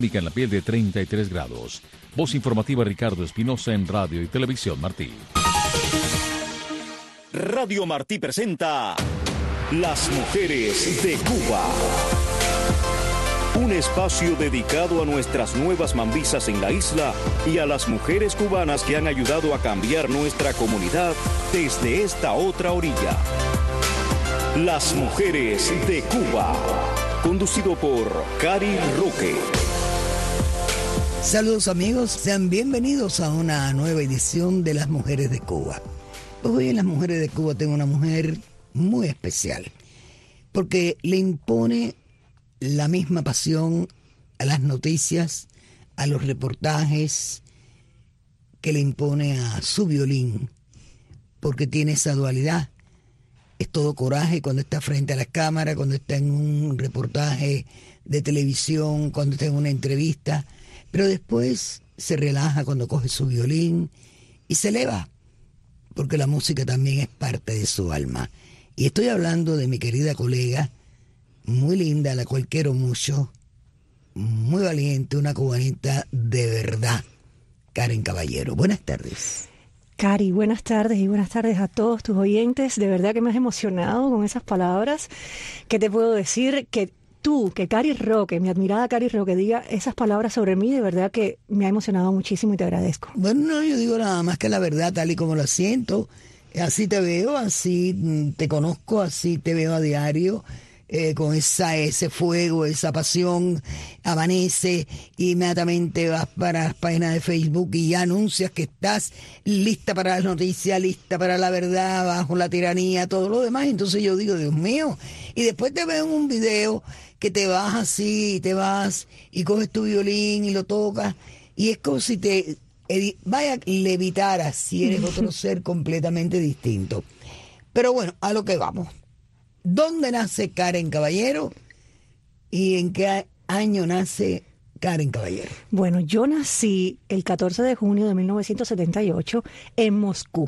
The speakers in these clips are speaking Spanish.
En la piel de 33 grados. Voz informativa Ricardo Espinosa en Radio y Televisión Martí. Radio Martí presenta Las Mujeres de Cuba. Un espacio dedicado a nuestras nuevas mambisas en la isla y a las mujeres cubanas que han ayudado a cambiar nuestra comunidad desde esta otra orilla. Las Mujeres de Cuba. Conducido por Cari Roque. Saludos amigos, sean bienvenidos a una nueva edición de Las Mujeres de Cuba. Pues hoy en Las Mujeres de Cuba tengo una mujer muy especial, porque le impone la misma pasión a las noticias, a los reportajes, que le impone a su violín, porque tiene esa dualidad. Es todo coraje cuando está frente a la cámara, cuando está en un reportaje de televisión, cuando está en una entrevista, pero después se relaja cuando coge su violín y se eleva, porque la música también es parte de su alma. Y estoy hablando de mi querida colega, muy linda, a la cual quiero mucho, muy valiente, una cubanita de verdad, Karen Caballero. Buenas tardes. Cari, buenas tardes y buenas tardes a todos tus oyentes. De verdad que me has emocionado con esas palabras. ¿Qué te puedo decir? Que Cari Roque, mi admirada Cari Roque, diga esas palabras sobre mí, de verdad que me ha emocionado muchísimo y te agradezco. Bueno, no, yo digo nada más que la verdad tal y como la siento. Así te veo, así te conozco, así te veo a diario. Con ese fuego, esa pasión, amanece, inmediatamente vas para las páginas de Facebook y ya anuncias que estás lista para las noticias, lista para la verdad, bajo la tiranía, todo lo demás. Entonces yo digo, Dios mío, y después te veo en un video que te vas así, te vas y coges tu violín y lo tocas, y es como si te levitaras, si eres otro ser completamente distinto. Pero bueno, a lo que vamos. ¿Dónde nace Karen Caballero y en qué año nace Karen Caballero? Bueno, yo nací el 14 de junio de 1978 en Moscú.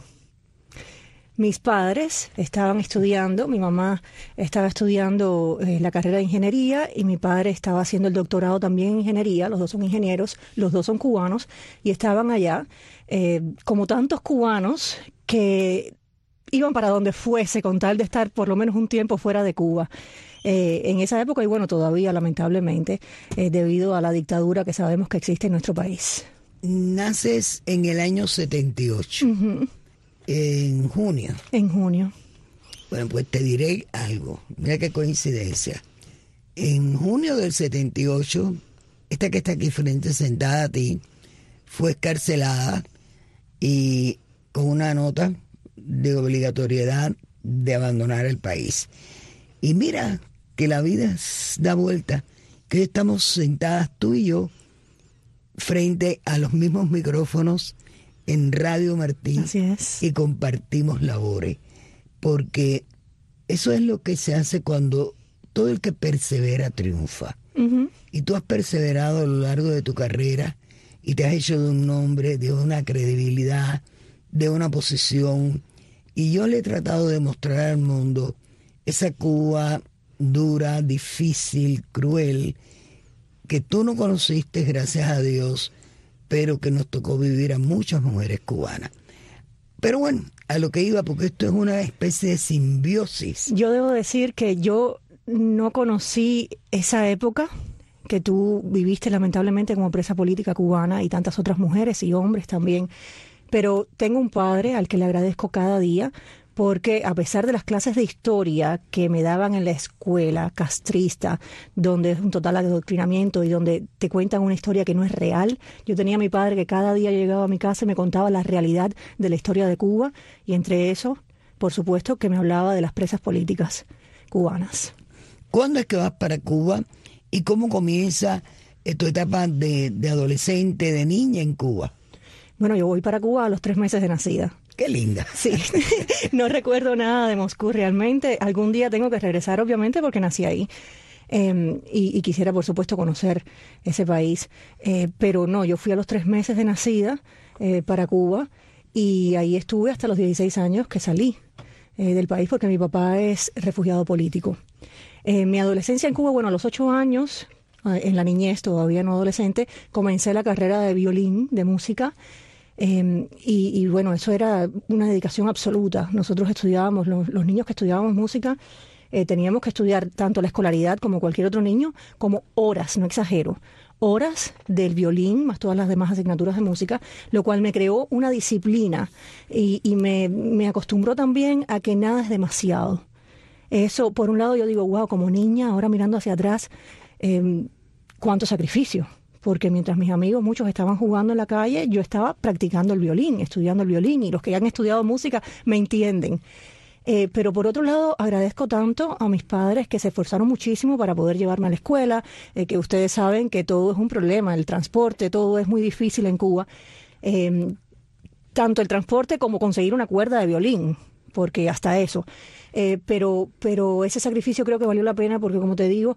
Mis padres estaban estudiando, mi mamá estaba estudiando la carrera de ingeniería y mi padre estaba haciendo el doctorado también en ingeniería. Los dos son ingenieros, los dos son cubanos y estaban allá como tantos cubanos que iban para donde fuese con tal de estar por lo menos un tiempo fuera de Cuba. En esa época, y bueno, todavía lamentablemente, debido a la dictadura que sabemos que existe en nuestro país. Naces en el año 78, en junio. En junio. Bueno, pues te diré algo, mira qué coincidencia. En junio del 78, esta que está aquí frente, sentada a ti, fue excarcelada y con una nota de obligatoriedad de abandonar el país. Y mira que la vida da vuelta, que hoy estamos sentadas tú y yo frente a los mismos micrófonos en Radio Martí. Así es. Y compartimos labores, porque eso es lo que se hace cuando todo el que persevera triunfa. Y tú has perseverado a lo largo de tu carrera y te has hecho de un nombre, de una credibilidad, de una posición, y yo le he tratado de mostrar al mundo esa Cuba dura, difícil, cruel, que tú no conociste, gracias a Dios, pero que nos tocó vivir a muchas mujeres cubanas. Pero bueno, a lo que iba, porque esto es una especie de simbiosis. Yo debo decir que yo no conocí esa época que tú viviste lamentablemente como presa política cubana y tantas otras mujeres y hombres también. Pero tengo un padre al que le agradezco cada día porque a pesar de las clases de historia que me daban en la escuela castrista, donde es un total adoctrinamiento y donde te cuentan una historia que no es real, yo tenía a mi padre que cada día llegaba a mi casa y me contaba la realidad de la historia de Cuba y entre eso, por supuesto, que me hablaba de las presas políticas cubanas. ¿Cuándo es que vas para Cuba y cómo comienza tu etapa de adolescente, de niña en Cuba? Bueno, yo voy para Cuba a los 3 meses de nacida. ¡Qué linda! Sí, no recuerdo nada de Moscú realmente. Algún día tengo que regresar, obviamente, porque nací ahí. Y quisiera, por supuesto, conocer ese país. Pero no, yo fui a los 3 meses de nacida para Cuba y ahí estuve hasta los 16 años que salí del país porque mi papá es refugiado político. Mi adolescencia en Cuba, bueno, a los 8 años en la niñez, todavía no adolescente, comencé la carrera de violín, de música. Y bueno, eso era una dedicación absoluta. Nosotros estudiábamos, los niños que estudiábamos música, teníamos que estudiar tanto la escolaridad como cualquier otro niño, como horas, no exagero, horas del violín, más todas las demás asignaturas de música, lo cual me creó una disciplina y me acostumbró también a que nada es demasiado. Eso, por un lado, yo digo, wow, como niña, ahora mirando hacia atrás, cuánto sacrificio. Porque mientras mis amigos, muchos estaban jugando en la calle, yo estaba practicando el violín, estudiando el violín, y los que han estudiado música me entienden. Pero por otro lado, agradezco tanto a mis padres que se esforzaron muchísimo para poder llevarme a la escuela, que ustedes saben que todo es un problema, el transporte, todo es muy difícil en Cuba. Tanto el transporte como conseguir una cuerda de violín, porque hasta eso. Pero ese sacrificio creo que valió la pena porque, como te digo,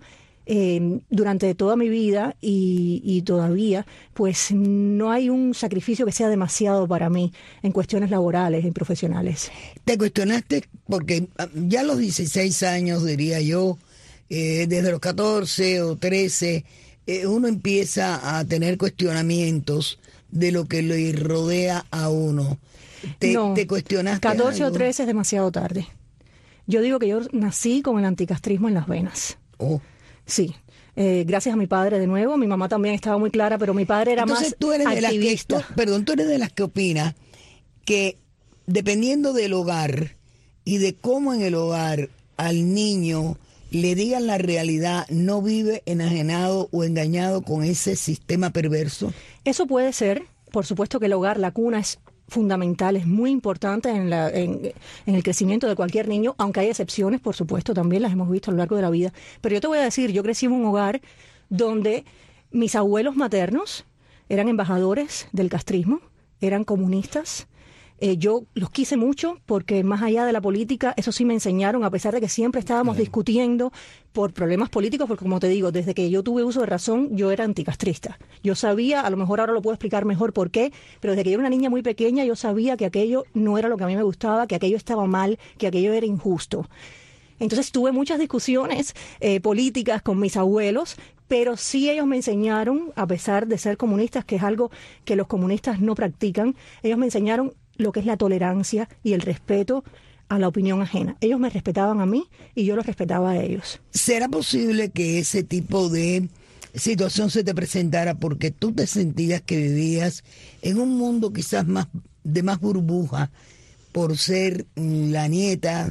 durante toda mi vida y todavía, pues no hay un sacrificio que sea demasiado para mí en cuestiones laborales y profesionales. ¿Te cuestionaste? Porque ya a los 16 años, diría yo, desde los 14 o 13, uno empieza a tener cuestionamientos de lo que le rodea a uno. ¿Te cuestionaste 14 algo? o 13 es demasiado tarde. Yo digo que yo nací con el anticastrismo en las venas. Oh. Sí, gracias a mi padre de nuevo. Mi mamá también estaba muy clara, pero mi padre era Entonces, más tú eres activista. tú eres de las que opina que dependiendo del hogar y de cómo en el hogar al niño le digan la realidad, no vive enajenado o engañado con ese sistema perverso. Eso puede ser, por supuesto que el hogar, la cuna es fundamental, es muy importante en el crecimiento de cualquier niño, aunque hay excepciones, por supuesto, también las hemos visto a lo largo de la vida. Pero yo te voy a decir, yo crecí en un hogar donde mis abuelos maternos eran embajadores del castrismo, eran comunistas. Yo los quise mucho porque más allá de la política, eso sí me enseñaron, a pesar de que siempre estábamos discutiendo por problemas políticos, porque como te digo, desde que yo tuve uso de razón, yo era anticastrista. Yo sabía, a lo mejor ahora lo puedo explicar mejor por qué, pero desde que yo era una niña muy pequeña, yo sabía que aquello no era lo que a mí me gustaba, que aquello estaba mal, que aquello era injusto. Entonces tuve muchas discusiones políticas con mis abuelos, pero sí ellos me enseñaron, a pesar de ser comunistas, que es algo que los comunistas no practican, ellos me enseñaron lo que es la tolerancia y el respeto a la opinión ajena. Ellos me respetaban a mí y yo los respetaba a ellos. ¿Será posible que ese tipo de situación se te presentara porque tú te sentías que vivías en un mundo quizás más burbuja por ser la nieta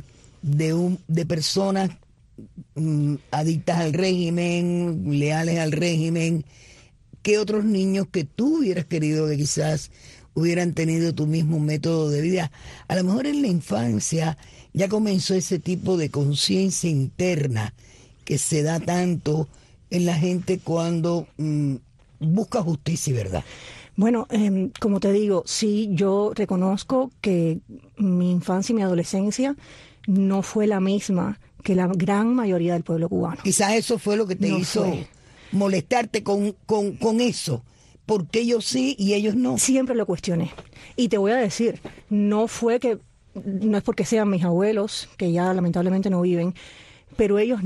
de personas adictas al régimen, leales al régimen, que otros niños que tú hubieras querido que quizás hubieran tenido tu mismo método de vida? A lo mejor en la infancia ya comenzó ese tipo de conciencia interna que se da tanto en la gente cuando busca justicia y verdad. Bueno, como te digo, sí, yo reconozco que mi infancia y mi adolescencia no fue la misma que la gran mayoría del pueblo cubano. Quizás eso fue lo que te hizo molestarte con eso. ¿Por qué yo sí y ellos no? Siempre lo cuestioné. Y te voy a decir, no es porque sean mis abuelos, que ya lamentablemente no viven, pero ellos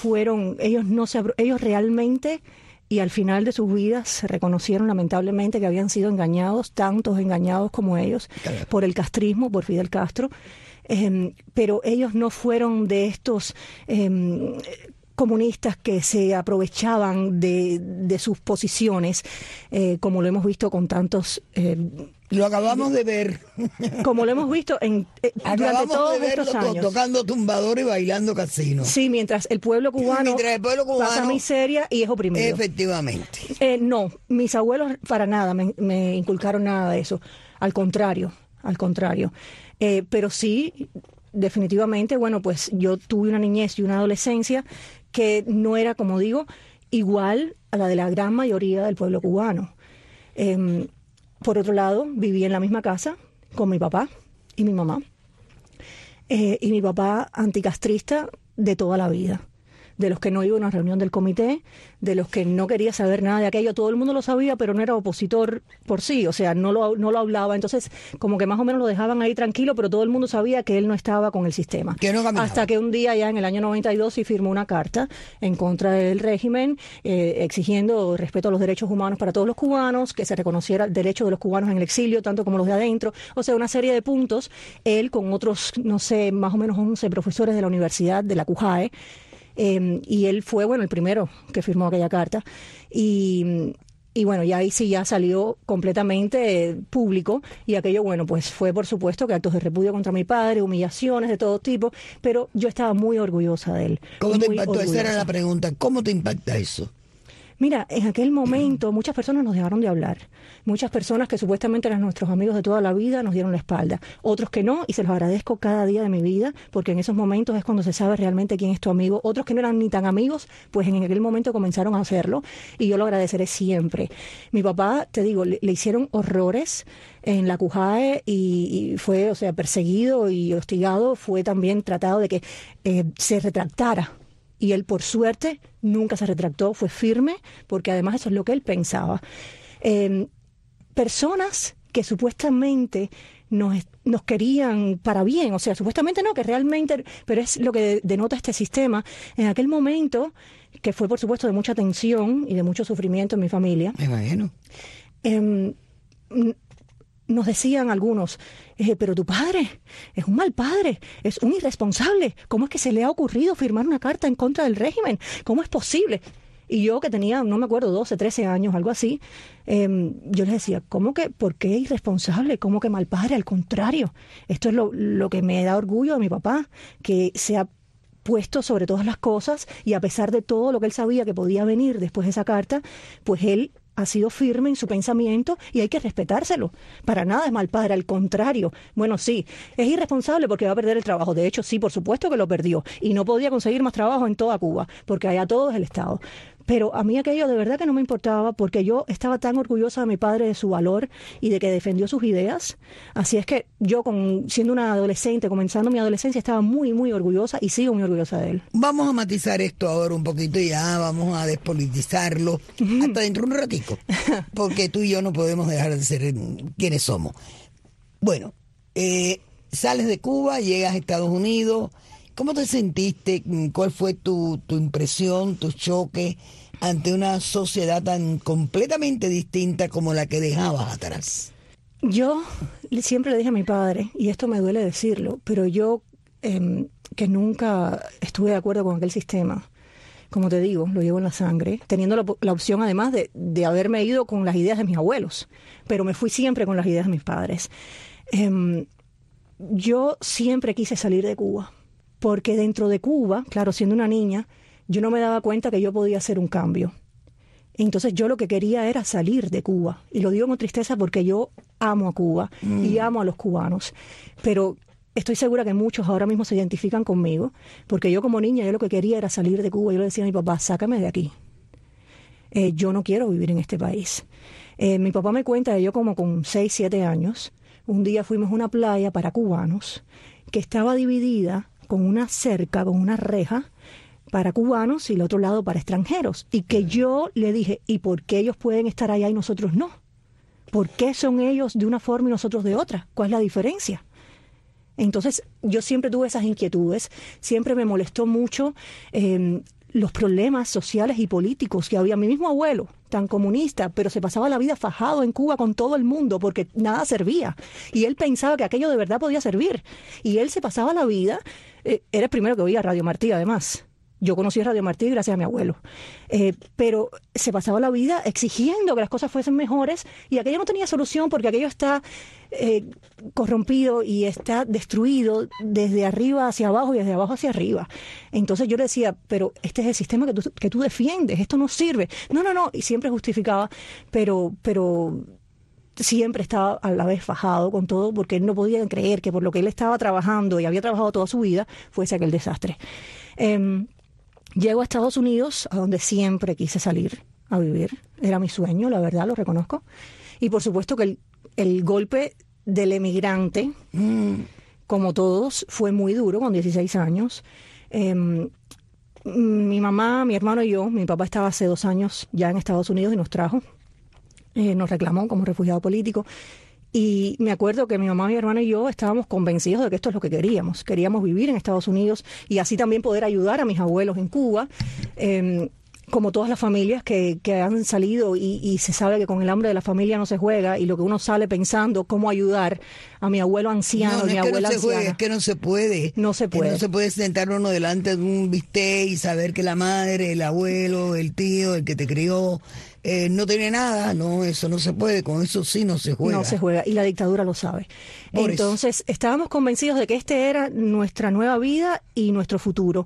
realmente, y al final de sus vidas, se reconocieron lamentablemente que habían sido engañados, tantos engañados como ellos, por el castrismo, por Fidel Castro. Pero ellos no fueron de estos comunistas que se aprovechaban de sus posiciones, como lo hemos visto con tantos... lo acabamos de ver. Como lo hemos visto durante todos estos años. Tocando tumbador y bailando casino. Sí, mientras el pueblo cubano pasa miseria y es oprimido. Efectivamente. No, mis abuelos para nada me inculcaron nada de eso. Al contrario. Pero sí, definitivamente, bueno, pues yo tuve una niñez y una adolescencia que no era, como digo, igual a la de la gran mayoría del pueblo cubano. Por otro lado, viví en la misma casa con mi papá y mi mamá. Y mi papá anticastrista de toda la vida. de los que no iba a una reunión del comité, de los que no quería saber nada de aquello. Todo el mundo lo sabía, pero no era opositor por sí, o sea, no lo hablaba. Entonces, como que más o menos lo dejaban ahí tranquilo, pero todo el mundo sabía que él no estaba con el sistema. Que no caminaba. Hasta que un día, ya en el año 92, sí firmó una carta en contra del régimen, exigiendo respeto a los derechos humanos para todos los cubanos, que se reconociera el derecho de los cubanos en el exilio, tanto como los de adentro. O sea, una serie de puntos. Él, con otros, no sé, más o menos 11 profesores de la universidad, de la CUJAE, y él fue, el primero que firmó aquella carta. Y bueno, ya ahí sí ya salió completamente público, y aquello, pues fue por supuesto que actos de repudio contra mi padre, humillaciones de todo tipo, pero yo estaba muy orgullosa de él. ¿Cómo te impactó? Esa era la pregunta. ¿Cómo te impacta eso? Mira, en aquel momento muchas personas nos dejaron de hablar. Muchas personas que supuestamente eran nuestros amigos de toda la vida nos dieron la espalda. Otros que no, y se los agradezco cada día de mi vida, porque en esos momentos es cuando se sabe realmente quién es tu amigo. Otros que no eran ni tan amigos, pues en aquel momento comenzaron a hacerlo, y yo lo agradeceré siempre. Mi papá, te digo, le hicieron horrores en la CUJAE y fue, perseguido y hostigado. Fue también tratado de que se retractara. Y él, por suerte, nunca se retractó, fue firme, porque además eso es lo que él pensaba. Personas que supuestamente nos querían para bien, supuestamente no, que realmente, pero es lo que denota este sistema. En aquel momento, que fue por supuesto de mucha tensión y de mucho sufrimiento en mi familia, me imagino, nos decían algunos, pero tu padre es un mal padre, es un irresponsable. ¿Cómo es que se le ha ocurrido firmar una carta en contra del régimen? ¿Cómo es posible? Y yo, que tenía, no me acuerdo, 12, 13 años, algo así, yo les decía, ¿por qué irresponsable? ¿Cómo que mal padre? Al contrario, esto es lo que me da orgullo de mi papá, que se ha puesto sobre todas las cosas, y a pesar de todo lo que él sabía que podía venir después de esa carta, pues él ha sido firme en su pensamiento, y hay que respetárselo. Para nada es mal padre, al contrario. Bueno, sí, es irresponsable porque va a perder el trabajo. De hecho, sí, por supuesto que lo perdió, y no podía conseguir más trabajo en toda Cuba, porque allá todo es el Estado. Pero a mí aquello de verdad que no me importaba, porque yo estaba tan orgullosa de mi padre, de su valor y de que defendió sus ideas. Así es que yo, siendo una adolescente, comenzando mi adolescencia, estaba muy, muy orgullosa, y sigo muy orgullosa de él. Vamos a matizar esto ahora un poquito, y ya vamos a despolitizarlo hasta dentro de un ratico, porque tú y yo no podemos dejar de ser quienes somos. Bueno, sales de Cuba, llegas a Estados Unidos. ¿Cómo te sentiste? ¿Cuál fue tu impresión, tu choque ante una sociedad tan completamente distinta como la que dejabas atrás? Yo siempre le dije a mi padre, y esto me duele decirlo, pero yo que nunca estuve de acuerdo con aquel sistema, como te digo, lo llevo en la sangre, teniendo la opción además de haberme ido con las ideas de mis abuelos, pero me fui siempre con las ideas de mis padres. Yo siempre quise salir de Cuba, porque dentro de Cuba, claro, siendo una niña, yo no me daba cuenta que yo podía hacer un cambio. Entonces yo lo que quería era salir de Cuba. Y lo digo con tristeza porque yo amo a Cuba y amo a los cubanos. Pero estoy segura que muchos ahora mismo se identifican conmigo, porque yo como niña, yo lo que quería era salir de Cuba. Yo le decía a mi papá, sácame de aquí. Yo no quiero vivir en este país. Mi papá me cuenta que yo como con 6, 7 años, un día fuimos a una playa para cubanos que estaba dividida con una cerca, con una reja para cubanos y el otro lado para extranjeros. Y que yo le dije, ¿y por qué ellos pueden estar allá y nosotros no? ¿Por qué son ellos de una forma y nosotros de otra? ¿Cuál es la diferencia? Entonces, yo siempre tuve esas inquietudes, siempre me molestó mucho los problemas sociales y políticos que había. Mi mismo abuelo, tan comunista, pero se pasaba la vida fajado en Cuba con todo el mundo porque nada servía. Y él pensaba que aquello de verdad podía servir. Y él se pasaba la vida, era el primero que oía Radio Martí, además. Yo conocí a Radio Martí gracias a mi abuelo. Pero se pasaba la vida exigiendo que las cosas fuesen mejores, y aquello no tenía solución porque aquello está corrompido y está destruido desde arriba hacia abajo y desde abajo hacia arriba. Entonces yo le decía, pero este es el sistema que tú defiendes, esto no sirve. No, y siempre justificaba, pero siempre estaba a la vez fajado con todo, porque él no podía creer que por lo que él estaba trabajando y había trabajado toda su vida fuese aquel desastre. Llego a Estados Unidos, a donde siempre quise salir a vivir. Era mi sueño, la verdad, lo reconozco. Y por supuesto que el golpe del emigrante, como todos, fue muy duro con 16 años. mi mamá, mi hermano y yo, mi papá estaba hace 2 años ya en Estados Unidos y nos trajo, nos reclamó como refugiado político. Y me acuerdo que mi mamá, mi hermano y yo estábamos convencidos de que esto es lo que queríamos. Queríamos vivir en Estados Unidos y así también poder ayudar a mis abuelos en Cuba. Como todas las familias que han salido y se sabe que con el hambre de la familia no se juega, y lo que uno sale pensando cómo ayudar a mi abuelo anciano, mi abuela anciana. Es que no se puede. No se puede. No se puede sentar uno delante de un bistec y saber que la madre, el abuelo, el tío, el que te crió, no tiene nada. No, eso no se puede. Con eso sí no se juega. No se juega, y la dictadura lo sabe. Entonces, estábamos convencidos de que este era nuestra nueva vida y nuestro futuro.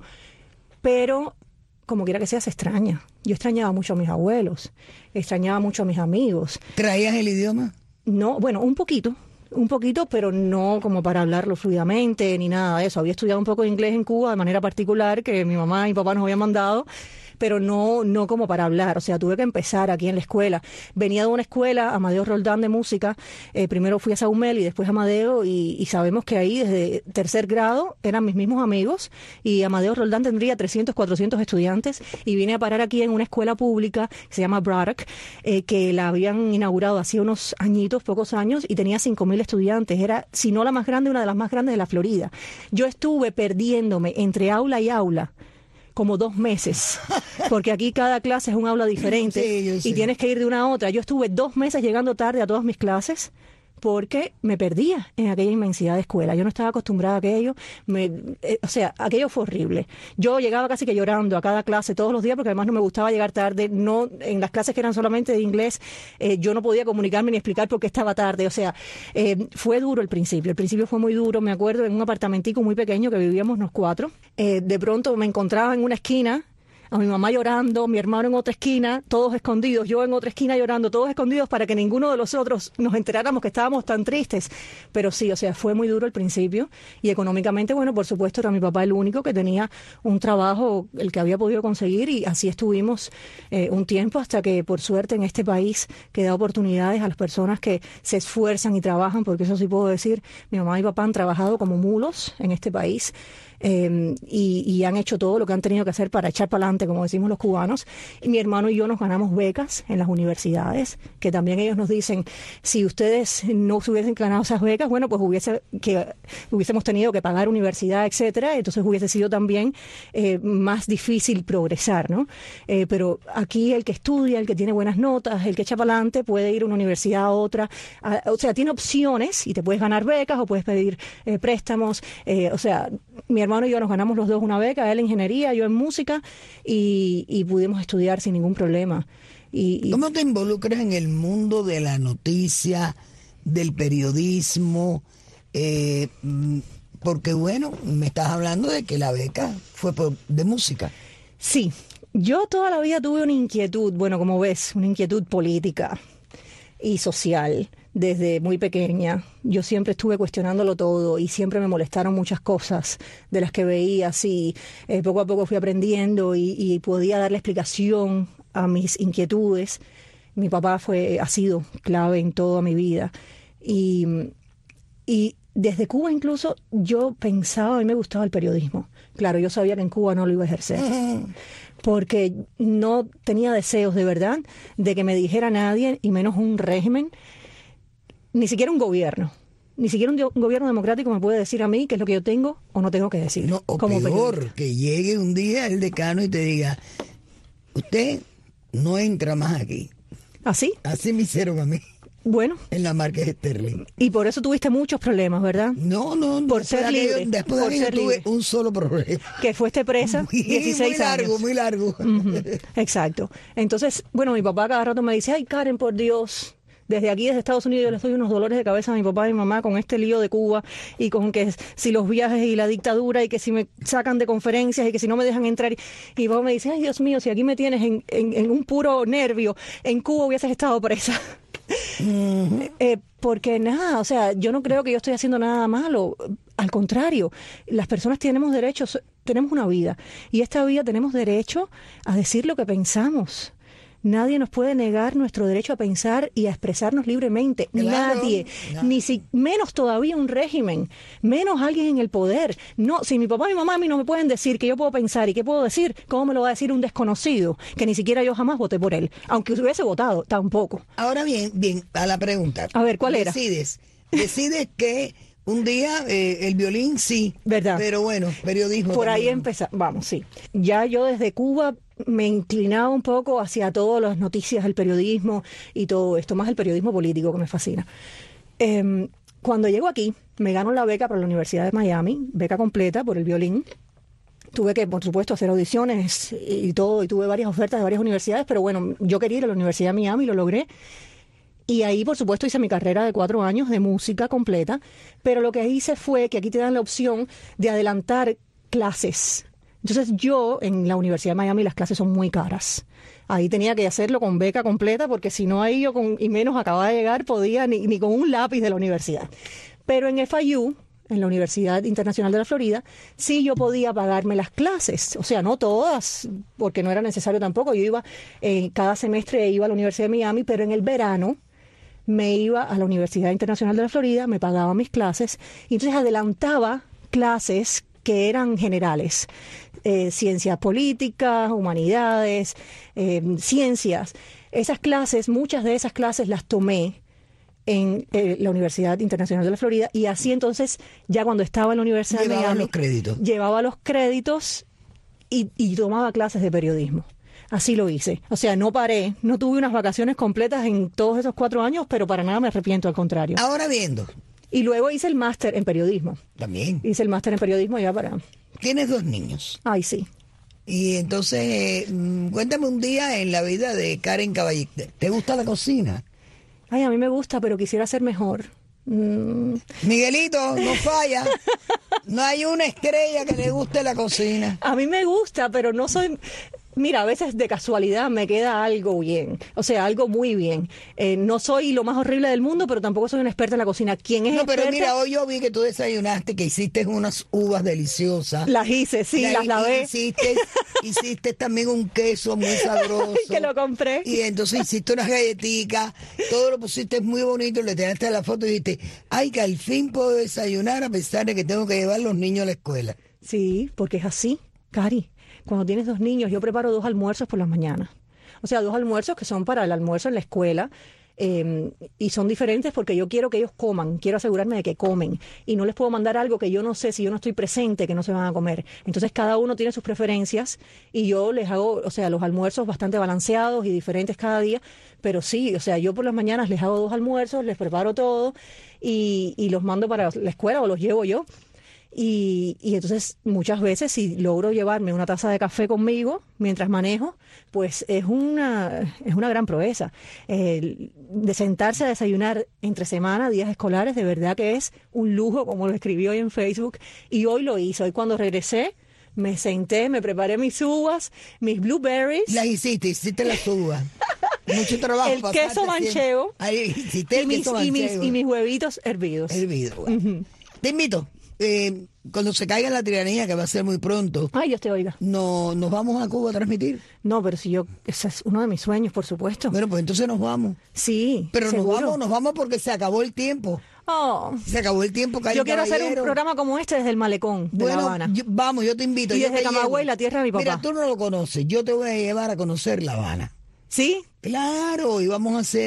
Pero como quiera que sea, se extraña. Yo extrañaba mucho a mis abuelos, extrañaba mucho a mis amigos. ¿Traías el idioma? No, bueno, un poquito, pero no como para hablarlo fluidamente ni nada de eso. Había estudiado un poco de inglés en Cuba de manera particular, que mi mamá y mi papá nos habían mandado, pero no como para hablar. O sea, tuve que empezar aquí en la escuela. Venía de una escuela, Amadeo Roldán, de música. Primero fui a Saumel y después a Amadeo, y sabemos que ahí desde 3er grado eran mis mismos amigos, y Amadeo Roldán tendría 300, 400 estudiantes, y vine a parar aquí en una escuela pública que se llama Braddock, que la habían inaugurado hace unos añitos, pocos años, y tenía 5.000 estudiantes. Era, si no la más grande, una de las más grandes de la Florida. Yo estuve perdiéndome entre aula y aula como 2 meses, porque aquí cada clase es un aula diferente, y tienes que ir de una a otra. Yo estuve 2 meses llegando tarde a todas mis clases porque me perdía en aquella inmensidad de escuela. Yo no estaba acostumbrada a aquello. O sea, aquello fue horrible. Yo llegaba casi que llorando a cada clase todos los días, porque además no me gustaba llegar tarde. No, en las clases que eran solamente de inglés, yo no podía comunicarme ni explicar por qué estaba tarde. O sea, fue duro el principio. El principio fue muy duro. Me acuerdo, en un apartamentico muy pequeño que vivíamos los 4. De pronto me encontraba en una esquina a mi mamá llorando, mi hermano en otra esquina, todos escondidos, yo en otra esquina llorando, todos escondidos, para que ninguno de los otros nos enteráramos que estábamos tan tristes. Pero sí, o sea, fue muy duro al principio, y económicamente, bueno, por supuesto, era mi papá el único que tenía un trabajo, el que había podido conseguir, y así estuvimos un tiempo, hasta que, por suerte, en este país que da oportunidades a las personas que se esfuerzan y trabajan, porque eso sí puedo decir, mi mamá y mi papá han trabajado como mulos en este país. Y han hecho todo lo que han tenido que hacer para echar para adelante, como decimos los cubanos. Y mi hermano y yo nos ganamos becas en las universidades, que también ellos nos dicen, si ustedes no se hubiesen ganado esas becas, bueno, pues hubiésemos tenido que pagar universidad, etcétera. Entonces hubiese sido también más difícil progresar, ¿no? Pero aquí el que estudia, el que tiene buenas notas, el que echa para adelante, puede ir a una universidad a otra. O sea, tiene opciones, y te puedes ganar becas o puedes pedir préstamos. O sea, mi hermano y yo nos ganamos los dos una beca, él en ingeniería, yo en música, y pudimos estudiar sin ningún problema. ¿Cómo te involucras en el mundo de la noticia, del periodismo? Porque, bueno, me estás hablando de que la beca fue de música. Sí, yo toda la vida tuve una inquietud, bueno, como ves, una inquietud política y social. Desde muy pequeña, yo siempre estuve cuestionándolo todo, y siempre me molestaron muchas cosas de las que veía, así poco a poco fui aprendiendo y podía darle explicación a mis inquietudes. Mi papá ha sido clave en toda mi vida, y desde Cuba incluso yo pensaba, a mí me gustaba el periodismo. Claro, yo sabía que en Cuba no lo iba a ejercer, porque no tenía deseos de verdad de que me dijera nadie, y menos un régimen. Ni siquiera un gobierno, ni siquiera un gobierno democrático me puede decir a mí qué es lo que yo tengo o no tengo que decir. No, o como peor, periodista. Que llegue un día el decano y te diga, usted no entra más aquí. ¿Así? Así me hicieron a mí. Bueno. En la marca de Sterling. Y por eso tuviste muchos problemas, ¿verdad? No. Por ser libre. Después de aquello tuve un solo problema. Que fuiste presa 16 años. Muy largo. Exacto. Entonces, bueno, mi papá cada rato me dice, ay, Karen, por Dios, desde aquí, desde Estados Unidos, yo les doy unos dolores de cabeza a mi papá y mi mamá con este lío de Cuba, y con que si los viajes y la dictadura, y que si me sacan de conferencias, y que si no me dejan entrar. Y mi papá me dice, ay, Dios mío, si aquí me tienes en un puro nervio, en Cuba hubieses estado presa. Porque nada, o sea, yo no creo que yo estoy haciendo nada malo. Al contrario, las personas tenemos derechos, tenemos una vida, y esta vida tenemos derecho a decir lo que pensamos. Nadie nos puede negar nuestro derecho a pensar y a expresarnos libremente. Claro, Nadie. no. Menos todavía un régimen, menos alguien en el poder. No, si mi papá y mi mamá a mí no me pueden decir que yo puedo pensar y qué puedo decir, ¿cómo me lo va a decir un desconocido que ni siquiera yo jamás voté por él? Aunque hubiese votado, tampoco. Ahora bien, a la pregunta. A ver, ¿cuál era? Decides que un día el violín sí, ¿Verdad? Pero bueno, periodismo Por ahí también. empezar, vamos, sí. Ya yo desde Cuba me inclinaba un poco hacia todas las noticias del periodismo y todo esto, más el periodismo político que me fascina. Cuando llego aquí, me gano la beca para la Universidad de Miami, beca completa por el violín. Tuve que, por supuesto, hacer audiciones y todo, y tuve varias ofertas de varias universidades, pero bueno, yo quería ir a la Universidad de Miami, lo logré. Y ahí, por supuesto, hice mi carrera de 4 años de música completa, pero lo que hice fue que aquí te dan la opción de adelantar clases. Entonces yo, en la Universidad de Miami, las clases son muy caras. Ahí tenía que hacerlo con beca completa, porque si no ahí yo, y menos acababa de llegar, podía ni con un lápiz de la universidad. Pero en FIU, en la Universidad Internacional de la Florida, sí yo podía pagarme las clases. O sea, no todas, porque no era necesario tampoco. Yo iba, cada semestre iba a la Universidad de Miami, pero en el verano me iba a la Universidad Internacional de la Florida, me pagaba mis clases, y entonces adelantaba clases que eran generales. Ciencias políticas, humanidades, ciencias. Esas clases, muchas de esas clases las tomé en la Universidad Internacional de la Florida, y así entonces, ya cuando estaba en la Universidad de Miami, llevaba los créditos y tomaba clases de periodismo. Así lo hice. O sea, no paré, no tuve unas vacaciones completas en todos esos 4 años, pero para nada me arrepiento, al contrario. Ahora viendo. Y luego hice el máster en periodismo. También. Hice el máster en periodismo ya para... Tienes 2 niños. Ay, sí. Y entonces, cuéntame un día en la vida de Karen Caballete. ¿Te gusta la cocina? Ay, a mí me gusta, pero quisiera ser mejor. Miguelito, no falla. No hay una estrella que le guste la cocina. A mí me gusta, pero no soy... Mira, a veces de casualidad me queda algo bien, o sea, algo muy bien. No soy lo más horrible del mundo, pero tampoco soy una experta en la cocina. ¿Quién es experta? Pero mira, hoy yo vi que tú desayunaste, que hiciste unas uvas deliciosas. Las hice, sí, las lavé. Hiciste también un queso muy sabroso. Que lo compré. Y entonces hiciste unas galletitas, todo lo pusiste muy bonito, le tiraste la foto y dijiste, ay, que al fin puedo desayunar a pesar de que tengo que llevar los niños a la escuela. Sí, porque es así, Cari. Cuando tienes 2 niños, yo preparo 2 almuerzos por las mañanas. O sea, 2 almuerzos que son para el almuerzo en la escuela, y son diferentes porque yo quiero que ellos coman, quiero asegurarme de que comen. Y no les puedo mandar algo que yo no sé, si yo no estoy presente, que no se van a comer. Entonces, cada uno tiene sus preferencias y yo les hago, o sea, los almuerzos bastante balanceados y diferentes cada día. Pero sí, o sea, yo por las mañanas les hago 2 almuerzos, les preparo todo y los mando para la escuela o los llevo yo. Y entonces muchas veces si logro llevarme una taza de café conmigo mientras manejo, pues es una gran proeza. De sentarse a desayunar entre semana, días escolares, de verdad que es un lujo, como lo escribí hoy en Facebook, y hoy lo hice. Hoy cuando regresé me senté, me preparé mis uvas, mis blueberries. Las hiciste las uvas. Mucho trabajo. El queso manchego. Ahí hiciste el queso manchego. Y mis huevitos hervidos. Bueno. Te invito. Cuando se caiga la tiranía, que va a ser muy pronto. Ay, Dios te oiga. ¿Nos vamos a Cuba a transmitir? No, pero si ese es uno de mis sueños, por supuesto. Bueno, pues entonces nos vamos. Sí, pero seguro. nos vamos porque se acabó el tiempo. Oh. Se acabó el tiempo, Karen Yo quiero Caballero. hacer un programa como este desde el malecón de La Habana. Yo te invito. Y desde Camagüey, la tierra de mi papá. Mira, tú no lo conoces. Yo te voy a llevar a conocer La Habana. ¿Sí? Claro, y vamos a hacer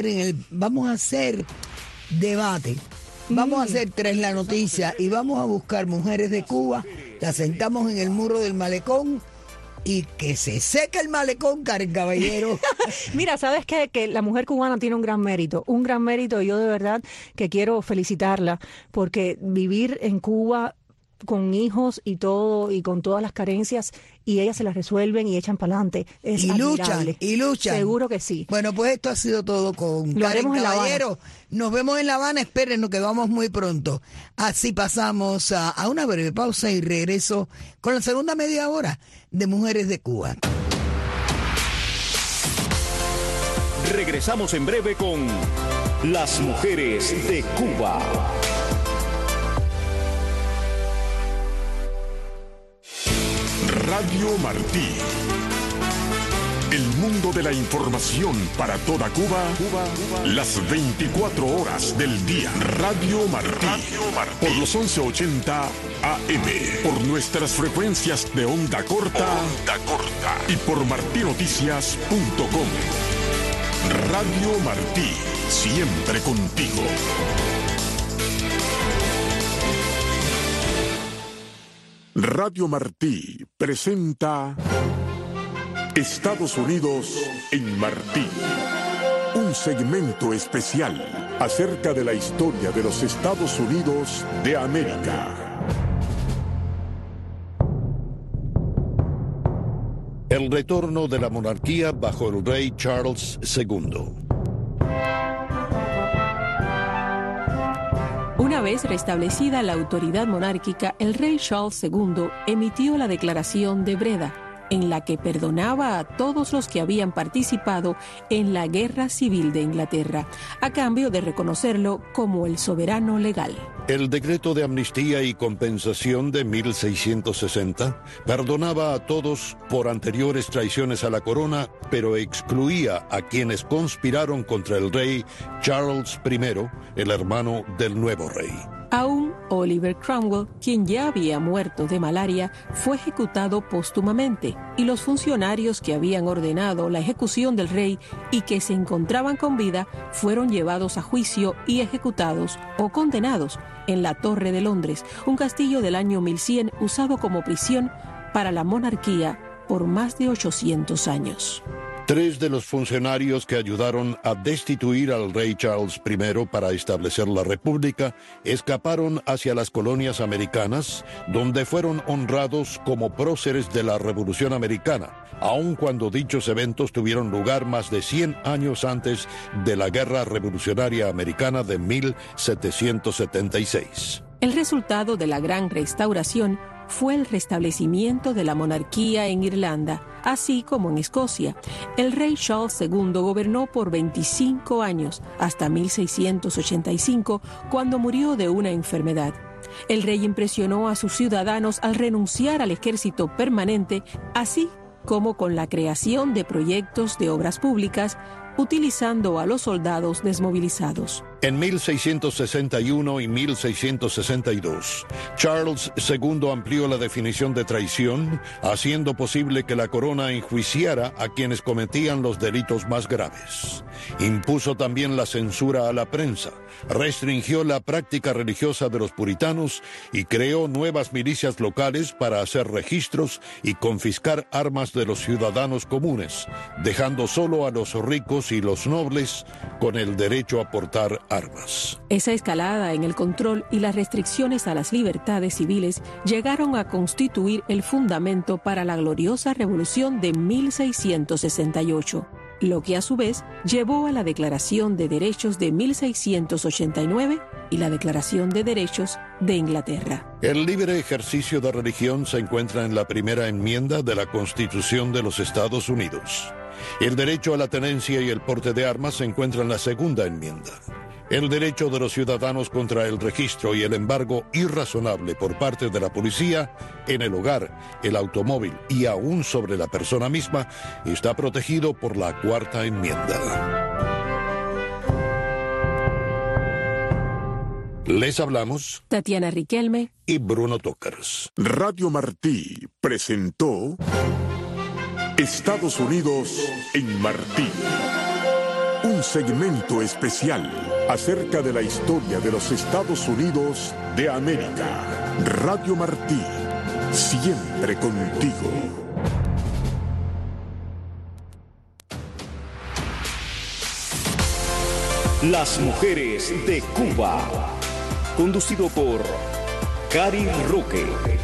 debate. Vamos a hacer Tras la Noticia y vamos a buscar mujeres de Cuba, las sentamos en el muro del malecón y que se seque el malecón, Karen Caballero. Mira, ¿sabes qué? Que la mujer cubana tiene un gran mérito, y yo de verdad que quiero felicitarla, porque vivir en Cuba con hijos y todo, y con todas las carencias, y ellas se las resuelven y echan para adelante. Es admirable. luchan. Seguro que sí. Bueno, pues esto ha sido todo con Karen Caballero. Nos vemos en La Habana, espérenos que vamos muy pronto. Así pasamos a una breve pausa y regreso con la segunda media hora de Mujeres de Cuba. Regresamos en breve con Las Mujeres de Cuba. Radio Martí. El mundo de la información para toda Cuba, las 24 horas del día. Radio Martí, por los 1180 AM, por nuestras frecuencias de onda corta, y por martinoticias.com. Radio Martí, siempre contigo. Radio Martí presenta Estados Unidos en Martí, un segmento especial acerca de la historia de los Estados Unidos de América. El retorno de la monarquía bajo el rey Charles II. Una vez restablecida la autoridad monárquica, el rey Charles II emitió la Declaración de Breda, en la que perdonaba a todos los que habían participado en la Guerra Civil de Inglaterra, a cambio de reconocerlo como el soberano legal. El decreto de amnistía y compensación de 1660 perdonaba a todos por anteriores traiciones a la corona, pero excluía a quienes conspiraron contra el rey Charles I, el hermano del nuevo rey. Aún Oliver Cromwell, quien ya había muerto de malaria, fue ejecutado póstumamente, y los funcionarios que habían ordenado la ejecución del rey y que se encontraban con vida fueron llevados a juicio y ejecutados o condenados en la Torre de Londres, un castillo del año 1100 usado como prisión para la monarquía por más de 800 años. 3 de los funcionarios que ayudaron a destituir al rey Charles I para establecer la República escaparon hacia las colonias americanas, donde fueron honrados como próceres de la Revolución Americana, aun cuando dichos eventos tuvieron lugar más de 100 años antes de la Guerra Revolucionaria Americana de 1776. El resultado de la Gran Restauración fue el restablecimiento de la monarquía en Irlanda, así como en Escocia. El rey Charles II gobernó por 25 años, hasta 1685, cuando murió de una enfermedad. El rey impresionó a sus ciudadanos al renunciar al ejército permanente, así como con la creación de proyectos de obras públicas, utilizando a los soldados desmovilizados. En 1661 y 1662, Charles II amplió la definición de traición, haciendo posible que la corona enjuiciara a quienes cometían los delitos más graves. Impuso también la censura a la prensa, restringió la práctica religiosa de los puritanos y creó nuevas milicias locales para hacer registros y confiscar armas de los ciudadanos comunes, dejando solo a los ricos y los nobles con el derecho a portar armas. Esa escalada en el control y las restricciones a las libertades civiles llegaron a constituir el fundamento para la gloriosa Revolución de 1668, lo que a su vez llevó a la Declaración de Derechos de 1689 y la Declaración de Derechos de Inglaterra. El libre ejercicio de religión se encuentra en la primera enmienda de la Constitución de los Estados Unidos. El derecho a la tenencia y el porte de armas se encuentra en la segunda enmienda. El derecho de los ciudadanos contra el registro y el embargo irrazonable por parte de la policía en el hogar, el automóvil y aún sobre la persona misma está protegido por la cuarta enmienda. Les hablamos Tatiana Riquelme y Bruno Tokars. Radio Martí presentó Estados Unidos en Martí, un segmento especial acerca de la historia de los Estados Unidos de América. Radio Martí, siempre contigo. Las mujeres de Cuba. Conducido por Cari Roque.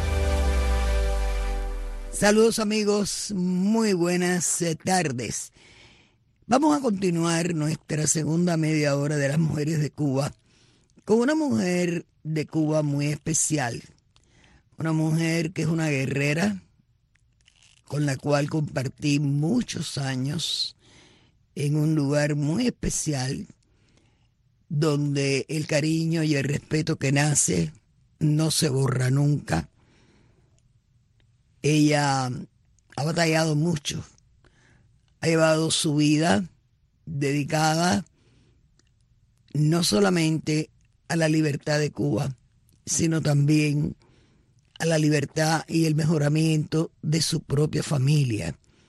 Saludos amigos, muy buenas tardes. Vamos a continuar nuestra segunda media hora de las mujeres de Cuba con una mujer de Cuba muy especial. Una mujer que es una guerrera con la cual compartí muchos años en un lugar muy especial donde el cariño y el respeto que nace no se borra nunca. Ella ha batallado mucho ha llevado su vida dedicada no solamente a la libertad de Cuba, sino también a la libertad y el mejoramiento de su propia familia,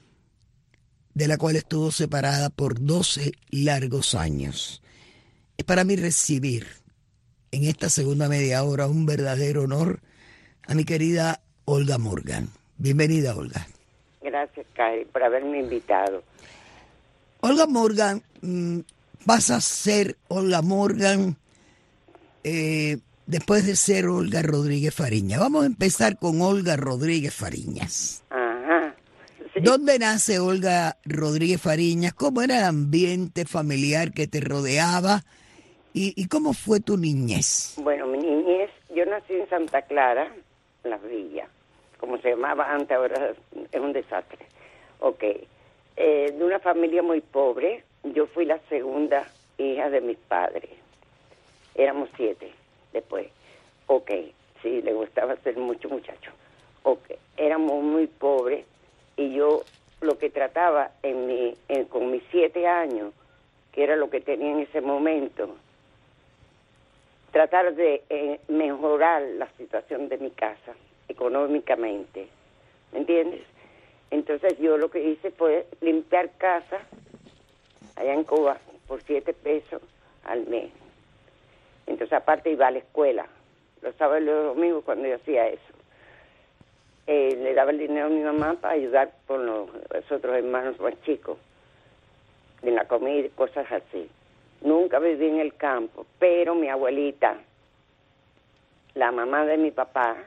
de la cual estuvo separada por 12 largos años. Es para mí recibir en esta segunda media hora un verdadero honor a mi querida Olga Morgan. Bienvenida, Olga. Gracias, Cari, por haberme invitado. Olga Morgan, vas a ser Olga Morgan después de ser Olga Rodríguez Fariñas. Vamos a empezar con Olga Rodríguez Fariñas. Ajá. Sí. ¿Dónde nace Olga Rodríguez Fariñas? ¿Cómo era el ambiente familiar que te rodeaba? ¿Y cómo fue tu niñez? Bueno, mi niñez, yo nací en Santa Clara, Las Villas, como se llamaba antes, ahora es un desastre. Ok. De una familia muy pobre, yo fui la segunda hija de mis padres. Éramos 7 después. Ok, sí, le gustaba ser mucho muchacho. Ok, éramos muy pobres y yo lo que trataba con mis 7 años, que era lo que tenía en ese momento, tratar de mejorar la situación de mi casa económicamente, ¿me entiendes? Entonces yo lo que hice fue limpiar casa allá en Cuba por 7 pesos al mes. Entonces aparte iba a la escuela, los sábados y los domingos cuando yo hacía eso. Le daba el dinero a mi mamá para ayudar con los otros hermanos más chicos, en la comida y cosas así. Nunca viví en el campo, pero mi abuelita, la mamá de mi papá,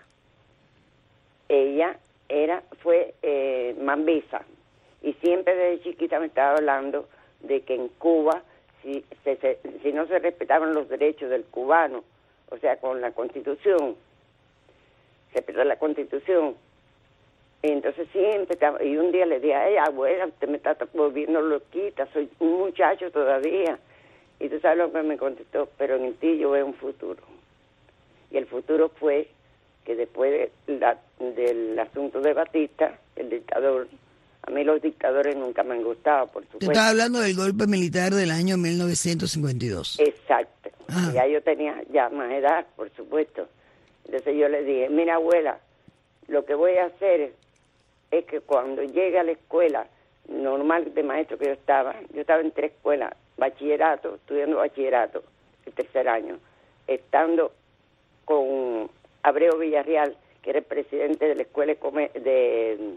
ella fue mambisa y siempre desde chiquita me estaba hablando de que en Cuba si no se respetaban los derechos del cubano, o sea, con la Constitución, respetar la Constitución. Entonces siempre estaba, y un día le dije a ella, abuela, usted me está volviendo loquita, soy un muchacho todavía. Y tú sabes lo que me contestó, pero en ti yo veo un futuro. Y el futuro fue que después del asunto de Batista, el dictador, a mí los dictadores nunca me han gustado, por supuesto. Te estaba hablando del golpe militar del año 1952. Exacto. Y ya yo tenía ya más edad, por supuesto. Entonces yo le dije, mira abuela, lo que voy a hacer es que cuando llegue a la escuela normal de maestro que yo estaba en 3 escuelas, bachillerato, estudiando bachillerato, el 3er año, estando con Abreu Villarreal, que era el presidente de la escuela de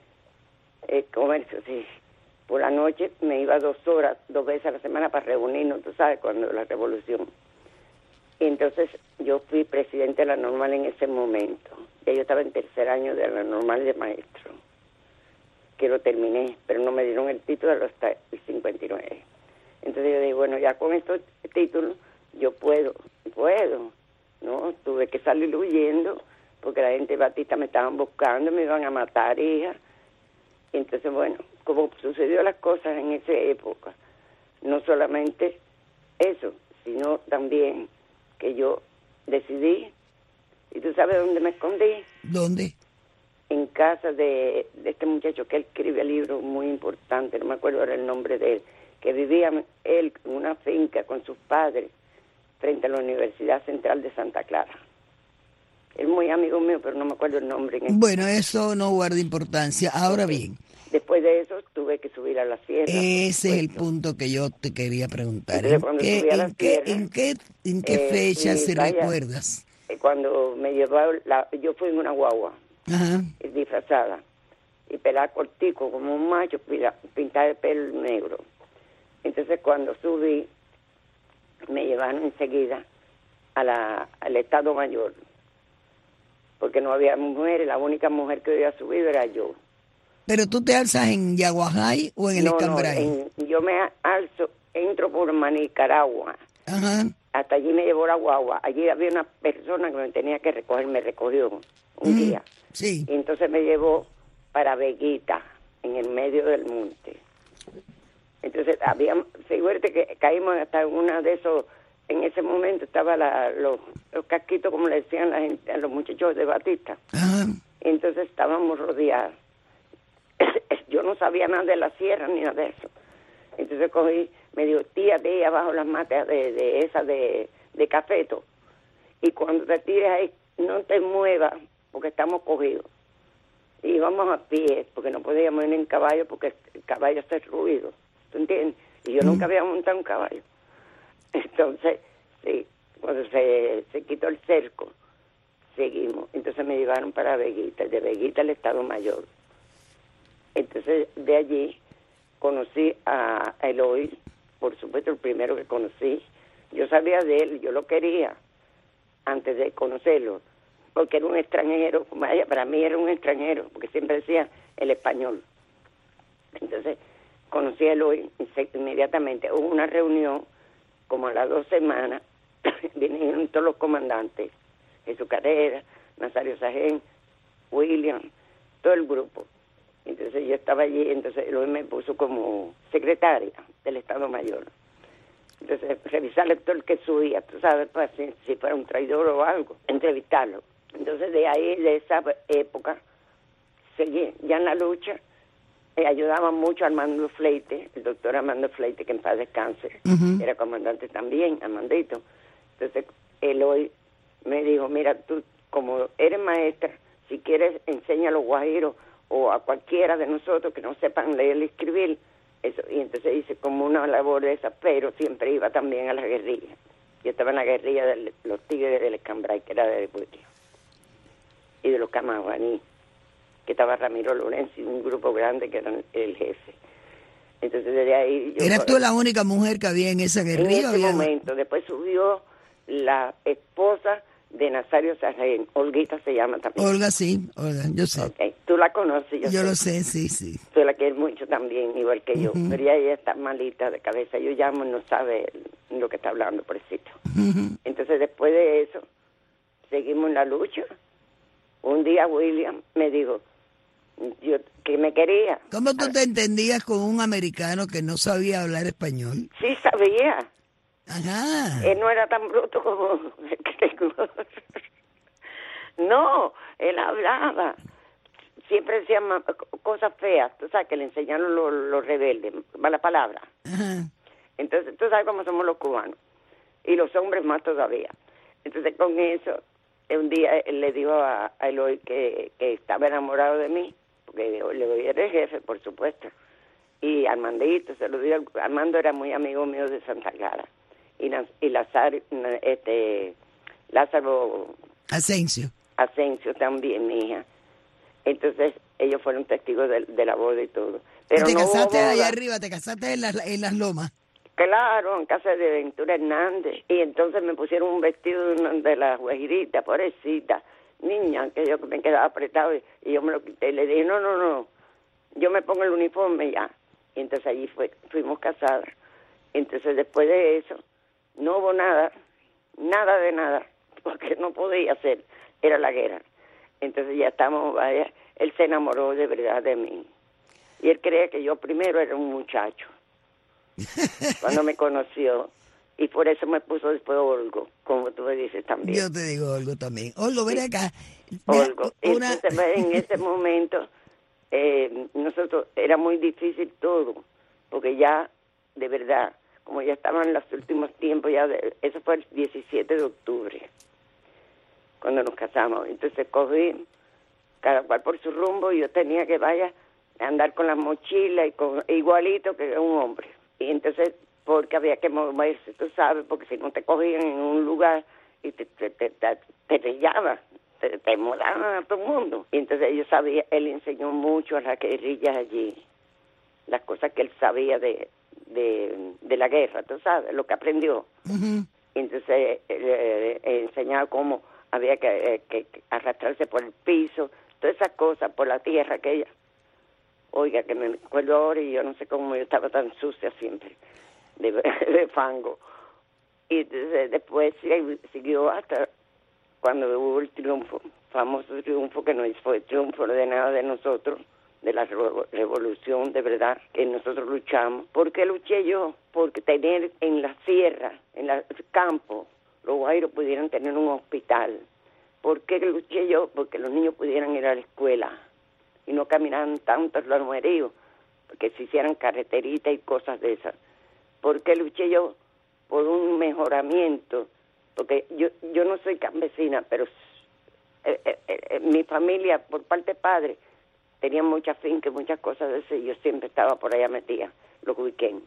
comercio, sí. Por la noche me iba 2 horas, 2 veces a la semana para reunirnos, tú sabes, cuando la revolución. Y entonces yo fui presidente de la normal en ese momento. Ya yo estaba en 3er año de la normal de maestro, que lo terminé, pero no me dieron el título hasta el 59. Entonces yo dije, bueno, ya con estos títulos yo puedo, ¿no? Tuve que salir huyendo, porque la gente de Batista me estaban buscando, me iban a matar, hija. Entonces, bueno, como sucedió las cosas en esa época, no solamente eso, sino también que yo decidí, ¿y tú sabes dónde me escondí? ¿Dónde? En casa de este muchacho que él escribe libros muy importantes, no me acuerdo ahora el nombre de él, que vivía él en una finca con sus padres frente a la Universidad Central de Santa Clara. Es muy amigo mío, pero no me acuerdo el nombre. Bueno, eso no guarda importancia. Ahora bien, después de eso tuve que subir a la sierra. Ese es el punto que yo te quería preguntar. ¿En qué fecha sí, recuerdas? Cuando me llevaron, yo fui en una guagua, disfrazada, y pelada cortico como un macho, pintada de pelo negro. Entonces cuando subí, me llevaron enseguida al Estado Mayor, porque no había mujeres, la única mujer que había subido era yo. ¿Pero tú te alzas en Yaguajay o en el Escambray? Yo me alzo, entro por Nicaragua. Hasta allí me llevó la guagua. Allí había una persona que me tenía que recoger, me recogió un día. Sí. Y entonces me llevó para Veguita, en el medio del monte. Entonces figúrate que caímos hasta en una de esos, en ese momento estaba los casquitos, como le decían la gente, a los muchachos de Batista. Entonces estábamos rodeados. yo no sabía nada de la sierra ni nada de eso. Entonces cogí, me dijo, tírate ahí abajo las matas de esas de cafeto. Y cuando te tires ahí, no te muevas, porque estamos cogidos. Y íbamos a pie, porque no podíamos ir en caballo, porque el caballo hace ruido. ¿Tú entiendes? Y yo nunca había montado un caballo. Entonces, sí, cuando se quitó el cerco, seguimos. Entonces me llevaron para Veguita, de Veguita al Estado Mayor. Entonces, de allí conocí a Eloy, por supuesto, el primero que conocí. Yo sabía de él, yo lo quería antes de conocerlo, porque era un extranjero, para mí era un extranjero, porque siempre decía el español. Entonces, conocí a Eloy inmediatamente. Hubo una reunión, como a las 2 semanas, vinieron todos los comandantes, Jesús Carrera, Nazario Sajén, William, todo el grupo. Entonces yo estaba allí, entonces Eloy me puso como secretaria del Estado Mayor. Entonces, revisarle todo el que subía, tú sabes, para si fuera un traidor o algo, entrevistarlo. Entonces, de ahí, de esa época, seguí ya en la lucha. Ayudaba mucho a Armando Fleite, el doctor Armando Fleite, que en paz descanse, era comandante también, Armandito. Entonces, Eloy me dijo, mira, tú, como eres maestra, si quieres, enseña a los guajiros o a cualquiera de nosotros que no sepan leer y escribir. Eso, y entonces hice como una labor de esa, pero siempre iba también a la guerrilla. Yo estaba en la guerrilla de los Tigres del Escambray, que era de Puerto, y de los Camaguaní, que estaba Ramiro Lorenzo y un grupo grande que era el jefe. Entonces desde ahí... ¿Eras tú la única mujer que había en esa guerrilla? En ese momento. Después subió la esposa de Nazario Sargén, Olguita se llama también. Olga, sí, Olga, yo sé. Okay. Tú la conoces, yo lo sé, sí, sí. Tú la quieres mucho también, igual que yo, pero ya ella está malita de cabeza, yo llamo y no sabe lo que está hablando, pobrecito. Entonces después de eso, seguimos en la lucha. Un día William me dijo que me quería. ¿Cómo tú te entendías con un americano que no sabía hablar español? Sí, sabía. Ajá. Él no era tan bruto como el que tengo. No, él hablaba. Siempre decía cosas feas, tú sabes, que le enseñaron los rebeldes, mala palabra. Ajá. Entonces, tú sabes cómo somos los cubanos, y los hombres más todavía. Entonces, con eso, un día él le dijo a Eloy que estaba enamorado de mí, porque Eloy era el jefe, por supuesto, y Armandito, se lo dijo. Armando era muy amigo mío de Santa Clara, y Lázaro Asensio también, mi hija. Entonces, ellos fueron testigos de la boda y todo. Pero ¿Te no casaste allá arriba? ¿Te casaste en las lomas? Claro, en casa de Ventura Hernández. Y entonces me pusieron un vestido de la guajirita, pobrecita. Niña, que yo me quedaba apretado y yo me lo quité. Y le dije, no, yo me pongo el uniforme ya. Y entonces allí fuimos casadas. Entonces, después de eso, no hubo nada de nada, porque no podía ser, era la guerra. Entonces ya estamos, él se enamoró de verdad de mí. Y él creía que yo primero era un muchacho, cuando me conoció. Y por eso me puso después Olgo, como tú me dices también. Yo te digo Olgo también. Olgo, ven acá. Olgo. Entonces, en ese momento, nosotros, era muy difícil todo, porque ya, de verdad, como ya estaban en los últimos tiempos, eso fue el 17 de octubre, cuando nos casamos. Entonces cogí cada cual por su rumbo, y yo tenía que andar con la mochila y igualito que un hombre. Y entonces, porque había que moverse, tú sabes, porque si no te cogían en un lugar y te pillaban, te mudaban a todo el mundo. Y entonces yo sabía, él enseñó mucho a las guerrillas allí, las cosas que él sabía de la guerra, tú sabes, lo que aprendió. Entonces enseñaba cómo había que arrastrarse por el piso, todas esas cosas, por la tierra aquella. Oiga, que me acuerdo ahora, y yo no sé cómo yo estaba tan sucia siempre, de fango. Y entonces después siguió hasta cuando hubo el triunfo, famoso triunfo, que no fue triunfo de nada de nosotros, de la revolución de verdad, que nosotros luchamos. ¿Por qué luché yo? Porque tener en la sierra, en el campo, los guairos pudieran tener un hospital. ¿Por qué luché yo? Porque los niños pudieran ir a la escuela y no caminaran tantos los mueríos que se hicieran carreteritas y cosas de esas. Porque luché yo por un mejoramiento, porque yo no soy campesina, pero mi familia, por parte de padre, tenía muchas fincas, muchas cosas de eso, y yo siempre estaba por allá metida, los weekends,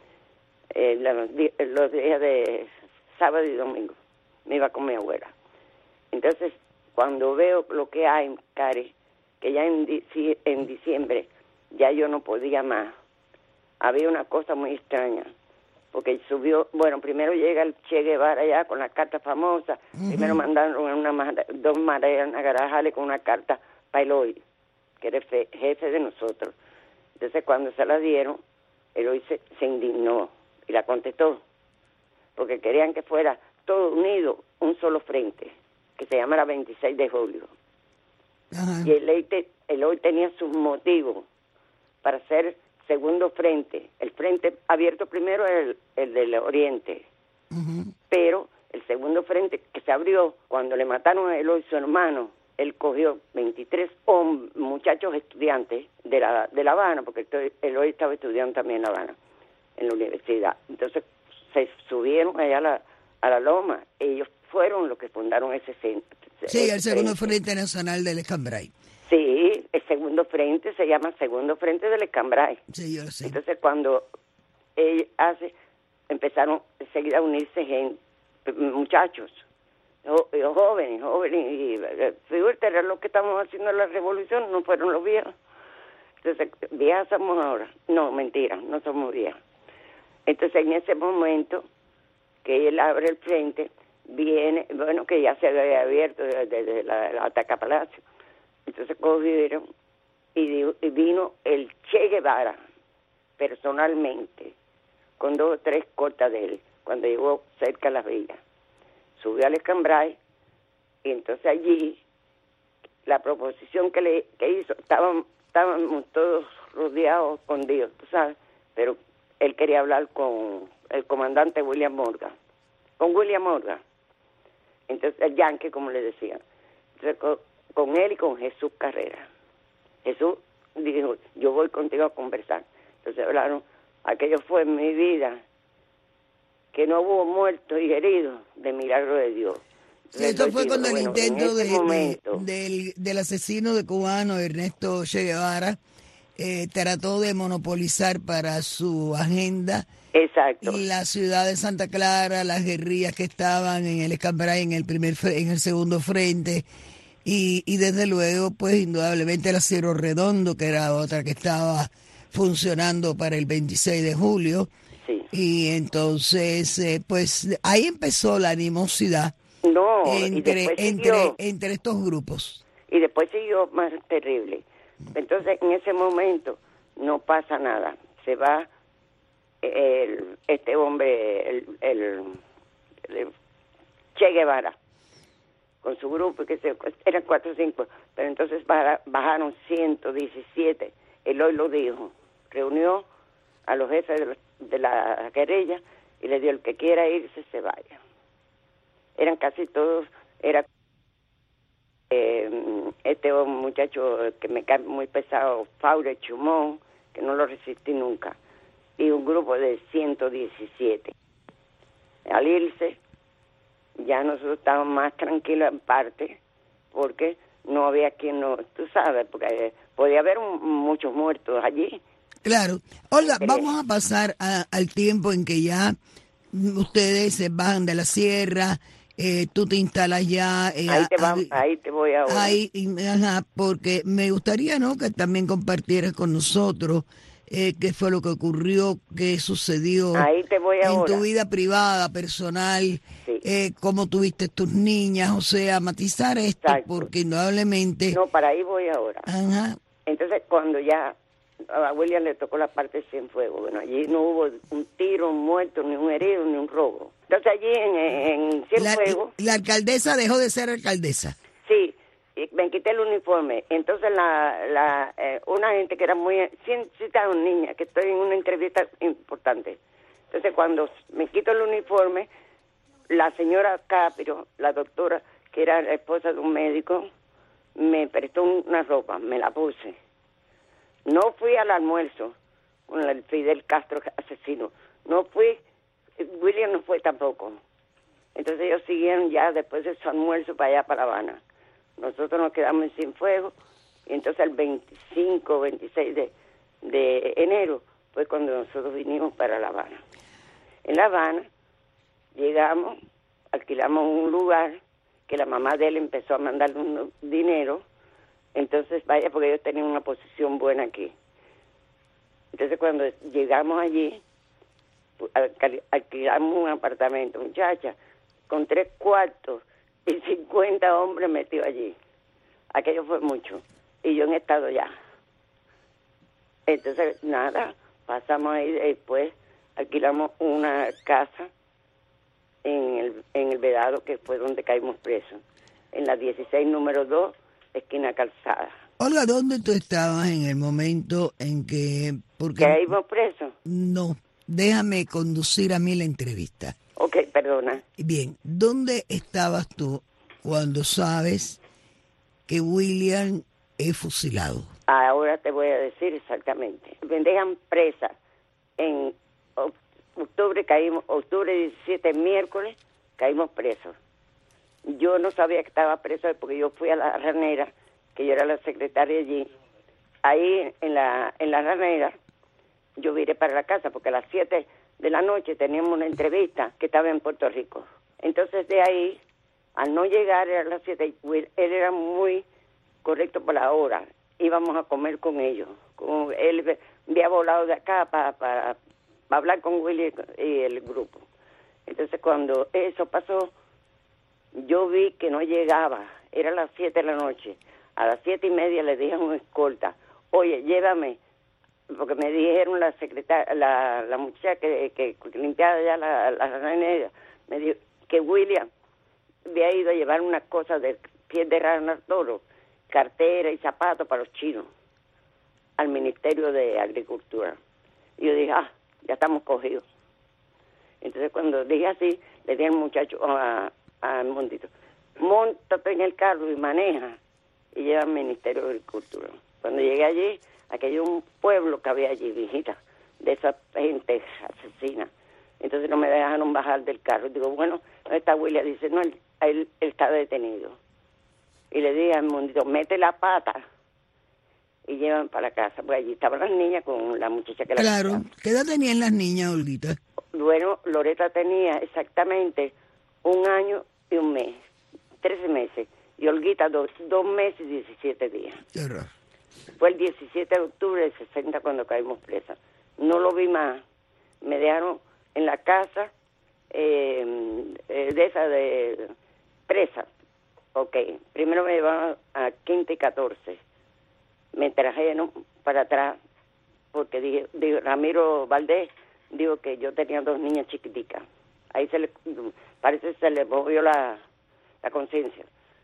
los días de sábado y domingo, me iba con mi abuela. Entonces, cuando veo lo que hay, Cari, que ya en diciembre ya yo no podía más, había una cosa muy extraña, porque subió, bueno, primero llega el Che Guevara allá con la carta famosa, primero mandaron dos mareas a Garajale con una carta para Eloy, que era jefe de nosotros. Entonces cuando se la dieron, Eloy se indignó y la contestó, porque querían que fuera todo unido, un solo frente, que se llamara 26 de julio. Ajá. Y Eloy tenía sus motivos para hacer segundo frente. El frente abierto primero es el del Oriente, pero el segundo frente que se abrió cuando le mataron a Eloy, su hermano, él cogió 23 muchachos estudiantes de La Habana, porque Eloy estaba estudiando también en La Habana, en la universidad. Entonces se subieron allá a la loma. Ellos fueron los que fundaron ese centro. Sí, el segundo Frente Nacional del Escambray. Sí, el segundo frente se llama Segundo Frente del Escambray. Sí, yo lo sé. Entonces cuando empezaron enseguida a unirse muchachos, jóvenes, y fíjate, era lo que estamos haciendo en la revolución, no fueron los viejos. Entonces, viejas somos ahora. No, mentira, no somos viejas. Entonces, en ese momento que él abre el frente, viene, bueno, que ya se había abierto desde la Ataca Palacio. Entonces cogieron y vino el Che Guevara personalmente, con 2 o 3 cortas de él, cuando llegó cerca a Las Villas. Subió al Escambray, y entonces allí, la proposición que hizo, estábamos todos rodeados, escondidos, tú sabes, pero él quería hablar con el comandante William Morgan, entonces el Yankee, como le decían. Entonces, con él y con Jesús Carrera. Jesús dijo, yo voy contigo a conversar. Entonces hablaron, aquello fue en mi vida, que no hubo muertos y heridos de milagro de Dios. Sí, esto fue cuando el intento del asesino de cubano Ernesto Che Guevara trató de monopolizar para su agenda. Exacto. La ciudad de Santa Clara, las guerrillas que estaban en el Escambray, en el segundo frente, y desde luego, pues indudablemente la Cerro Redondo, que era otra que estaba funcionando para el 26 de julio. Sí. Y entonces, pues ahí empezó la animosidad entre estos grupos. Y después siguió más terrible. Entonces, en ese momento no pasa nada. Se va este hombre, el Che Guevara, con su grupo, que eran 4 o 5, pero entonces bajaron 117. Eloy lo dijo, reunió a los jefes de la guerrilla y le dio, el que quiera irse, se vaya. Eran casi todos, era este muchacho que me cae muy pesado, Faure Chumón, que no lo resistí nunca, y un grupo de 117. Al irse, ya nosotros estábamos más tranquilos en parte, porque no había quien tú sabes, porque podía haber muchos muertos allí. Claro. Olga, vamos a pasar al tiempo en que ya ustedes se bajan de la sierra, tú te instalas ya. Ahí te voy ahora. Porque me gustaría, ¿no?, que también compartieras con nosotros qué fue lo que ocurrió, qué sucedió en tu vida privada, personal, sí. Cómo tuviste tus niñas, o sea, matizar esto. Exacto. Porque indudablemente... No, para ahí voy ahora. Ajá. Entonces, cuando ya a William le tocó la parte de Cienfuegos, bueno, allí no hubo un tiro, un muerto, ni un herido, ni un robo. Entonces allí en Cienfuegos... La alcaldesa dejó de ser alcaldesa. Sí. Y me quité el uniforme. Entonces una gente que era muy... Cita una niña, que estoy en una entrevista importante. Entonces cuando me quito el uniforme, la señora Caprio, la doctora, que era la esposa de un médico, me prestó una ropa, me la puse. No fui al almuerzo, con el Fidel Castro asesino. No fui, William no fue tampoco. Entonces ellos siguieron ya después de su almuerzo para allá, para La Habana. Nosotros nos quedamos en Cienfuegos, y entonces el 25, 26 de enero fue cuando nosotros vinimos para La Habana. En La Habana llegamos, alquilamos un lugar que la mamá de él empezó a mandarle un dinero. Entonces, vaya, porque ellos tenían una posición buena aquí. Entonces, cuando llegamos allí, alquilamos un apartamento, muchacha, con 3 cuartos y 50 hombres metidos allí. Aquello fue mucho. Y yo en estado ya. Entonces, nada, pasamos ahí, después alquilamos una casa en el Vedado, que fue donde caímos presos, en la 16, número 2, esquina Calzada. Olga, ¿dónde tú estabas en el momento en que... porque ¿Caímos presos? No, déjame conducir a mí la entrevista. Ok, perdona. Bien, ¿dónde estabas tú cuando sabes que William es fusilado? Ahora te voy a decir exactamente. Me dejan presa en octubre 17, miércoles, caímos presos. Yo no sabía que estaba preso porque yo fui a la Ranera, que yo era la secretaria allí. Ahí en la Ranera yo viré para la casa porque a las 7 de la noche teníamos una entrevista que estaba en Puerto Rico. Entonces de ahí, al no llegar a las 7, él era muy correcto por la hora. Íbamos a comer con ellos. Él había volado de acá para hablar con Willy y el grupo. Entonces cuando eso pasó, yo vi que no llegaba. Era las 7 de la noche. A las 7:30 le dije a un escolta, oye, llévame, porque me dijeron la secretaria, la muchacha que limpiaba ya la ranera, me dijo que William había ido a llevar unas cosas de piel de rana toro, cartera y zapatos para los chinos, al Ministerio de Agricultura. Y yo dije, ya estamos cogidos. Entonces cuando dije así, le dije al muchacho, al Mondito, móntate en el carro y maneja, y lleva al Ministerio de Agricultura. Cuando llegué allí, aquello un pueblo que había allí, viejita, de esa gente asesina. Entonces no me dejaron bajar del carro. Digo, bueno, ¿dónde está William? Dice, no, él está detenido. Y le dije al Mondito, mete la pata y llevan para la casa. Pues allí estaban las niñas con la muchacha que la... Claro, ¿qué edad tenían las niñas, Olguita? Bueno, Loreta tenía exactamente 1 año y 1 mes, 13 meses. Y Olguita 2 meses y 17 días. Qué raro. Fue el 17 de octubre del 60 cuando caímos presas. No lo vi más. Me dejaron en la casa de esa de presa. Ok, primero me llevaron a Quinta y 14. Me trajeron para atrás porque dije Ramiro Valdés dijo que yo tenía 2 niñas chiquiticas. Ahí parece que se le movió la conciencia.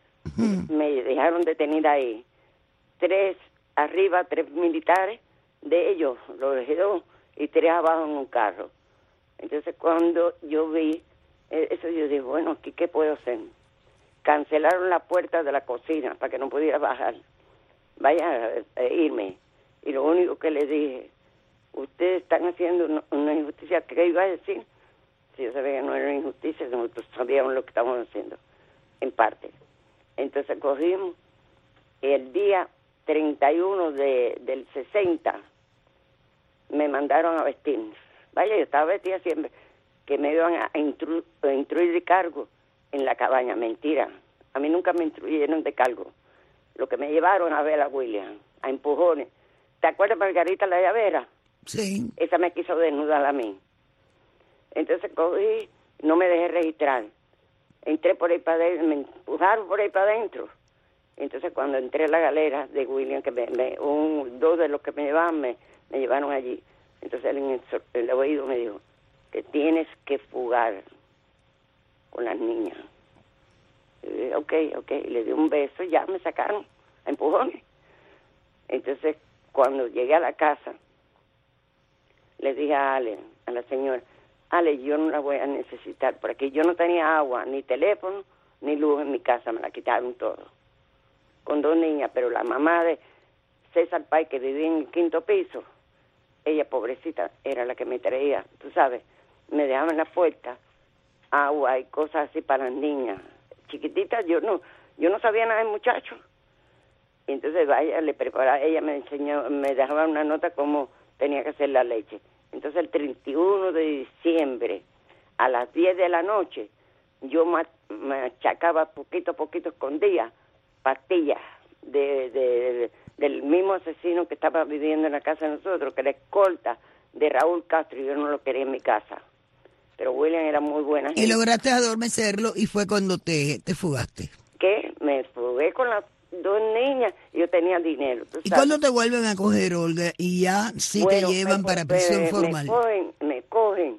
Me dejaron detenida ahí. 3 arriba, 3 militares, de ellos, los dejé 2 y 3 abajo en un carro. Entonces cuando yo vi eso, yo dije, bueno, aquí ¿qué puedo hacer? Cancelaron la puerta de la cocina para que no pudiera bajar. Vaya a irme. Y lo único que le dije, ustedes están haciendo una injusticia. ¿Qué iba a decir? Si yo sabía que no era una injusticia, nosotros sabíamos lo que estábamos haciendo, en parte. Entonces cogimos el día 31 del 60, me mandaron a vestir. Vaya, yo estaba vestida siempre, que me iban a instruir de cargo en la cabaña. Mentira, a mí nunca me instruyeron de cargo. Lo que me llevaron a ver a William, a empujones. ¿Te acuerdas Margarita la llavera? Sí. Esa me quiso desnudar a mí. Entonces cogí, no me dejé registrar. Entré por ahí para adentro, me empujaron por ahí para adentro. Entonces cuando entré a la galera de William, que 2 de los que me llevaban me llevaron allí. Entonces él en el oído me dijo que tienes que fugar con las niñas. Y dije, ok, le di un beso y ya me sacaron a empujones. Entonces cuando llegué a la casa, le dije a Ale, a la señora, Ale, yo no la voy a necesitar, porque yo no tenía agua, ni teléfono, ni luz en mi casa, me la quitaron todo. Con 2 niñas, pero la mamá de César Pay, que vivía en el 5º piso, ella pobrecita era la que me traía, tú sabes, me dejaba en la puerta agua y cosas así para las niñas chiquititas. Yo no sabía nada de muchachos. Y entonces vaya, le preparaba, ella me enseñó, me dejaba una nota cómo tenía que hacer la leche. Entonces el 31 de diciembre a las 10 de la noche yo me achacaba poquito a poquito, escondía pastillas del mismo asesino que estaba viviendo en la casa de nosotros, que era escolta de Raúl Castro, y yo no lo quería en mi casa. Pero William era muy buena gente. Y lograste adormecerlo y fue cuando te fugaste. ¿Qué? Me fugué con las 2 niñas y yo tenía dinero. ¿Y cuándo te vuelven a coger, Olga? Y ya sí te llevan para prisión formal. Me cogen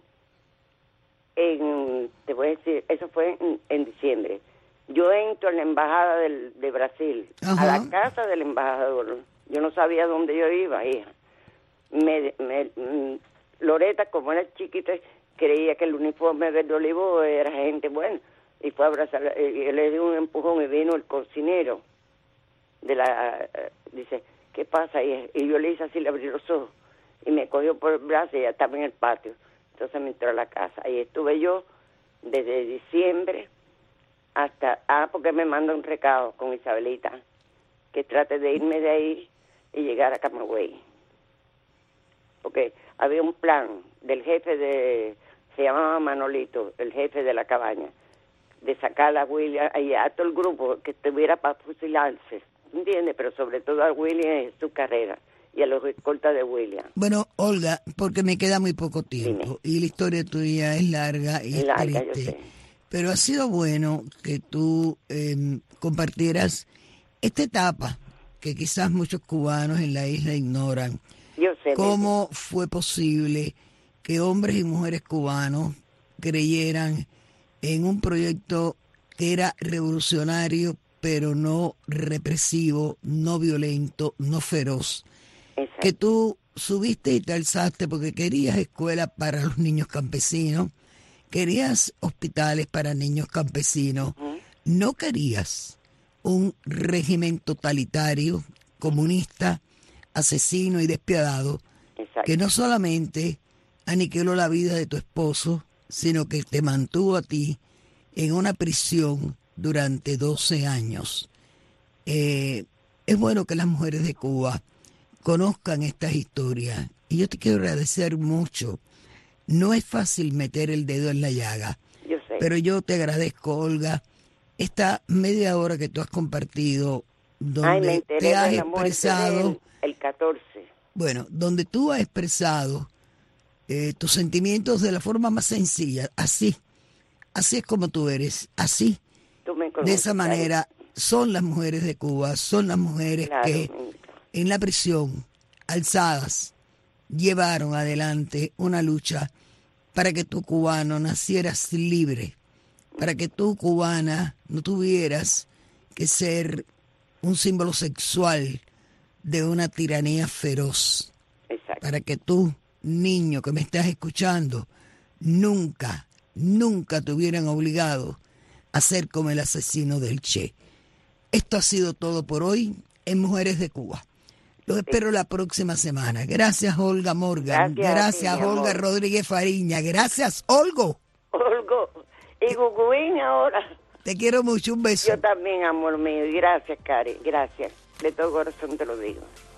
te voy a decir, eso fue en diciembre. Yo entro en la embajada de Brasil, a la casa del embajador. Yo no sabía dónde yo iba, hija. Loreta, como era chiquita, creía que el uniforme verde olivo era gente buena, y fue a abrazar, le dio un empujón y vino el cocinero dice, ¿qué pasa? Y yo le hice así, le abrí los ojos y me cogió por el brazo y ella estaba en el patio. Entonces me entró a la casa. Ahí estuve yo desde diciembre hasta... porque me manda un recado con Isabelita, que trate de irme de ahí y llegar a Camagüey. Porque había un plan del jefe se llamaba Manolito, el jefe de la cabaña, de sacar a William y a todo el grupo que estuviera para fusilarse, ¿entiendes? Pero sobre todo a William en su carrera y a los escoltas de William. Bueno, Olga, porque me queda muy poco tiempo. Dime. Y la historia tuya es larga y es triste. Yo sé. Pero ha sido bueno que tú compartieras esta etapa que quizás muchos cubanos en la isla ignoran. Yo sé. ¿Cómo fue posible que hombres y mujeres cubanos creyeran en un proyecto que era revolucionario, pero no represivo, no violento, no feroz? Exacto. Que tú subiste y te alzaste porque querías escuelas para los niños campesinos, querías hospitales para niños campesinos, no querías un régimen totalitario, comunista, asesino y despiadado, Exacto. que no solamente aniquiló la vida de tu esposo, sino que te mantuvo a ti en una prisión durante 12 años. Es bueno que las mujeres de Cuba conozcan estas historias. Y yo te quiero agradecer mucho. No es fácil meter el dedo en la llaga. Yo sé. Pero yo te agradezco, Olga, esta media hora que tú has compartido, donde te has expresado... El 14. Bueno, donde tú has expresado tus sentimientos de la forma más sencilla, así es como tú eres, así, Tú me conoces, de esa manera, son las mujeres de Cuba, son las mujeres que en la prisión, alzadas, llevaron adelante una lucha para que tú, cubano, nacieras libre, para que tú, cubana, no tuvieras que ser un símbolo sexual de una tiranía feroz. Exacto. Para que tú, niño que me estás escuchando, nunca te hubieran obligado a ser como el asesino del Che. Esto ha sido todo por hoy en Mujeres de Cuba. Los espero la próxima semana. Gracias, Olga Morgan. Gracias, Olga Rodríguez Fariña. Gracias, Olgo. Y Guguín ahora. Te quiero mucho. Un beso. Yo también, amor mío. Y gracias, Cari. Gracias. De todo corazón te lo digo.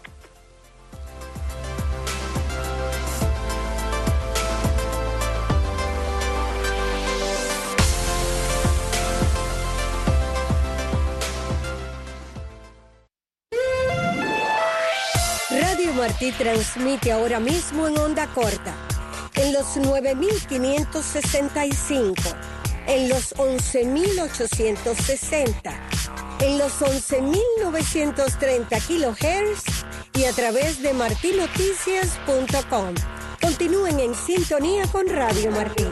Radio Martí transmite ahora mismo en onda corta, en los 9.565, en los 11.860, en los 11.930 kilohertz y a través de martinoticias.com. Continúen en sintonía con Radio Martí.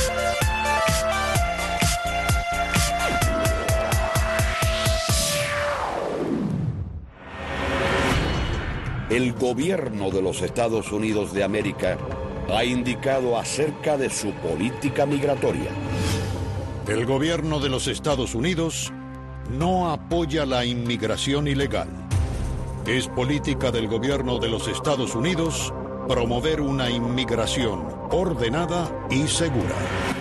El gobierno de los Estados Unidos de América ha indicado acerca de su política migratoria. El gobierno de los Estados Unidos no apoya la inmigración ilegal. Es política del gobierno de los Estados Unidos promover una inmigración ordenada y segura.